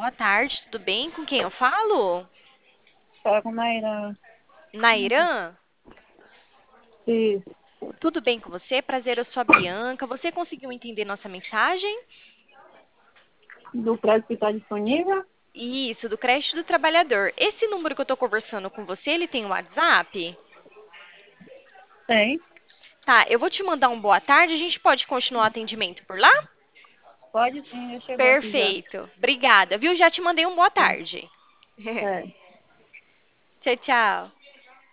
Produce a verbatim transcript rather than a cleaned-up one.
Boa tarde, tudo bem? Com quem eu falo? Fala com Maíra. Nairã? Isso. Tudo bem com você? Prazer, eu sou a Bianca. Você conseguiu entender nossa mensagem? Do crédito que está disponível? Isso, do crédito do trabalhador. Esse número que eu estou conversando com você, ele tem um WhatsApp? Tem. Tá, eu vou te mandar um boa tarde. A gente pode continuar o atendimento por lá? Pode sim, já chegou aqui já. Perfeito. Obrigada, viu? Já te mandei um boa Tá. tarde. É. Tchau, tchau.